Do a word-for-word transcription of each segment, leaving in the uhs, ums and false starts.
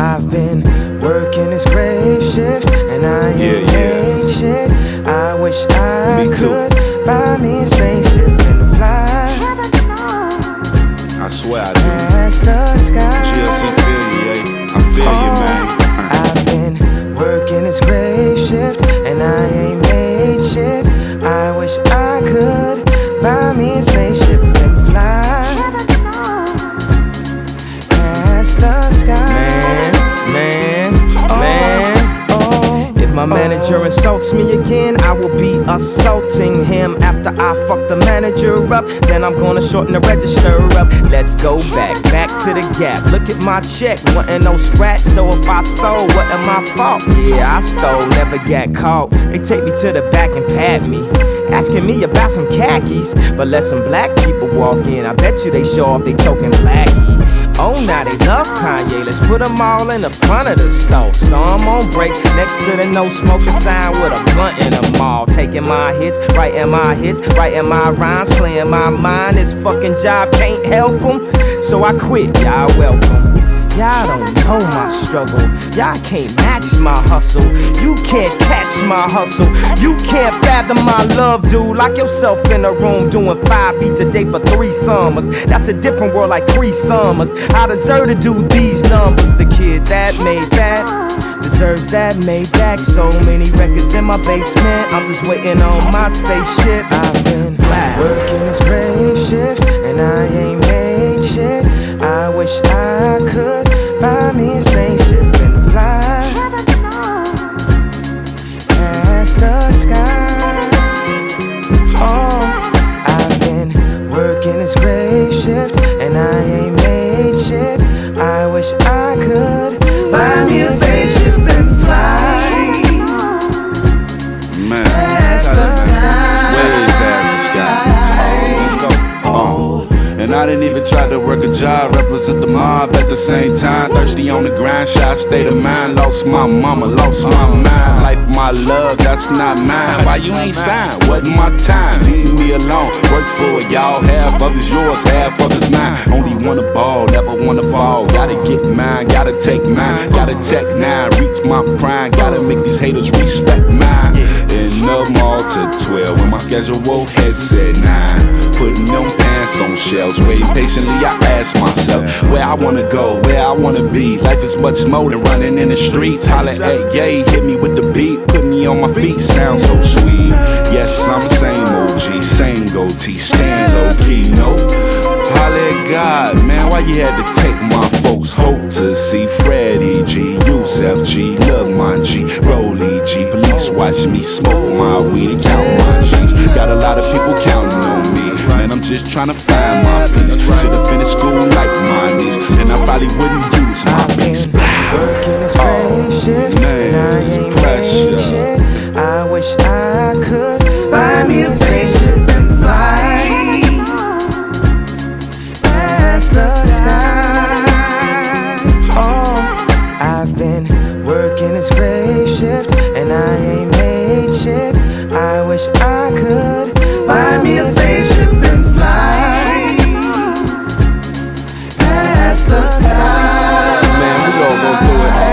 I've been working this grave shift, and I ain't yeah, yeah. made shit. I wish I Me too. could buy me a spaceship and fly. I swear I do. Past the sky. G L C feel you, yeah. I feel Oh, you, man. I've been working this grave shift, and I ain't made shit. I wish I could buy me a spaceship and fly past the sky. Man, man, oh, man, oh. If my manager insults me again, I will be assaulting him. After I fuck the manager up, then I'm gonna shorten the register up. Let's go back, back to the gap. Look at my check, wasn't no scratch. So if I stole, wasn't my fault. Yeah, I stole, never got caught. They take me to the back and pat me, asking me about some khakis. But let some black people walk in, I bet you they show off they token blackie. Oh, now they love Kanye, let's put them all in the front of the store. So I'm on break next to the no smoking sign with a blunt in them all. Taking my hits, writing my hits, writing my rhymes, playing my mind. This fucking job can't help them, so I quit, y'all welcome. Y'all don't know my struggle, y'all can't match my hustle. You can't catch my hustle, you can't fathom my love, dude. Lock yourself in a room doing five beats a day for three summers. That's a different world like three summers. I deserve to do these numbers. The kid that made that deserves that Maybach. So many records in my basement, I'm just waiting on my spaceship. I've been working this grave shift, and I ain't made shit. I wish I could buy me a spaceship and fly past the sky. Oh, I've been working this grave shift, and I ain't made shit. I wish I could buy me a spaceship and fly Man, past the sky. way past the sky. Let's go. Oh. And I didn't even try to work a job, represent the mob at the same time. Thirsty on the grind, shy state of mind. Lost my mama, lost my mind. Life, my love, that's not mine. Why you ain't signed? Wasn't my time. Leave me alone. Work for it, y'all. Half of it's yours, half of it's mine. Only wanna ball, never wanna fall. Gotta get mine, gotta take mine. Gotta tech nine, reach my prime. Gotta make these haters respect mine. In the mall to twelve, when my schedule head said nine. Putting them pants on shelves. Waiting patiently, I ask myself where I wanna go, where I wanna be. Life is much more than running in the streets. Holla at yay, hit me with the beat, put me on my feet, sound so sweet. Yes, I'm the same O G, same goatee, staying low key, no. Holla at God, man, why you had to take my folks' hope to see Freddie G, Yusef G, Lil Mon G, Rolly G. Police watch me smoke my weed and count my G's. Got a lot of people counting on me. Man, I'm just tryna find my peace. Should've finished school like my niece, and I probably wouldn't use my beats. Working this grave shift, and I ain't made shit. I wish I could buy me a spaceship and fly past the sky. Oh, I've been working this grave shift, and I ain't made shit. I wish I could buy me a spaceship and fly past the sky. Man, we all go through it.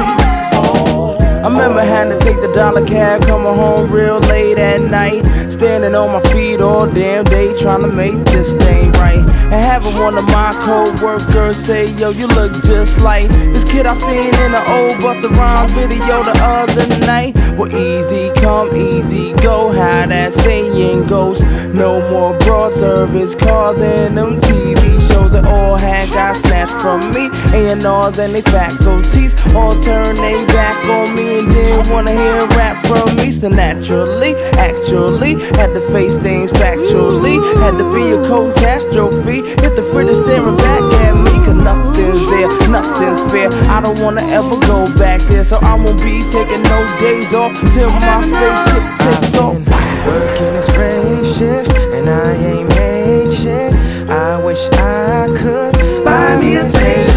I remember having to take the dollar cab, coming home real late at night, standing on my feet all damn day, trying to make this thing right. And having one of my co-workers say, yo, you look just like this kid I seen in the old Busta Rhymes video the other night. Well, easy come, easy go, how that saying goes. No more broad service cars and them T V shows that all had got snatched from me. A and R's and they faculties all turn they back on me and didn't wanna hear rap from me. So naturally, actually, had to face things factually. Had to be a catastrophe. Hit the fridge staring back at me, cause nothing's there, nothing's fair. I don't wanna ever go back there, so I won't be taking no days off till my spaceship takes off. Working this grave shift, and I ain't made shit. I wish I could buy me a spaceship